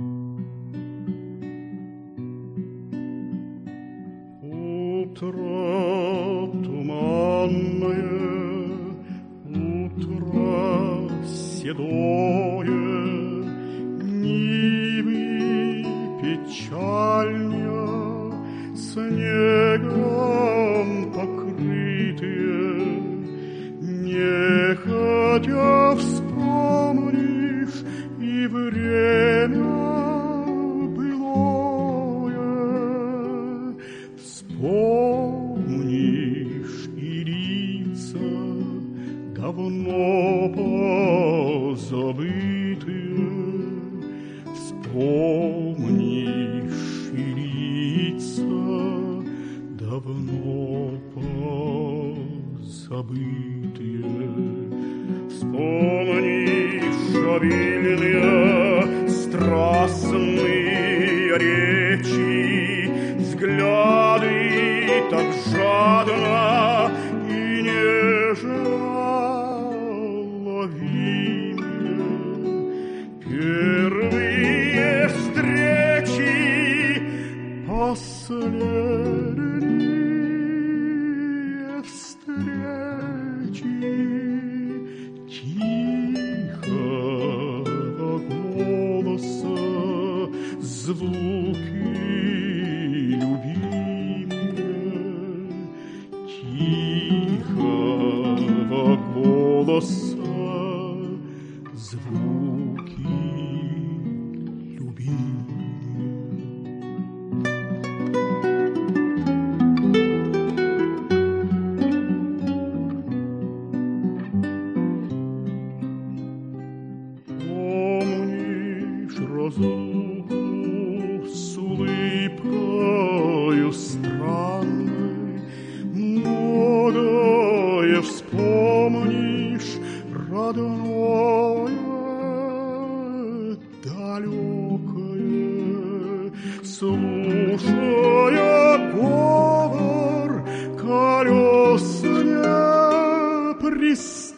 Утро туманное, утро седое, нивы печальные, снегом покрытые, нехотя вспомнишь и время былое, вспомнишь и лица давно позабытые, вспомнишь и лица давно позабытые, вспомнишь обильные страстные речи, взгляды так жадно и нежно ловимые, первые встречи, последние встречи, тихого голоса звуки любимые, тихого голоса звуки любимые. Помнишь разлуку с улыбкою странной, многое вспомнишь родное, далекое, слушая говор колес непрестанный.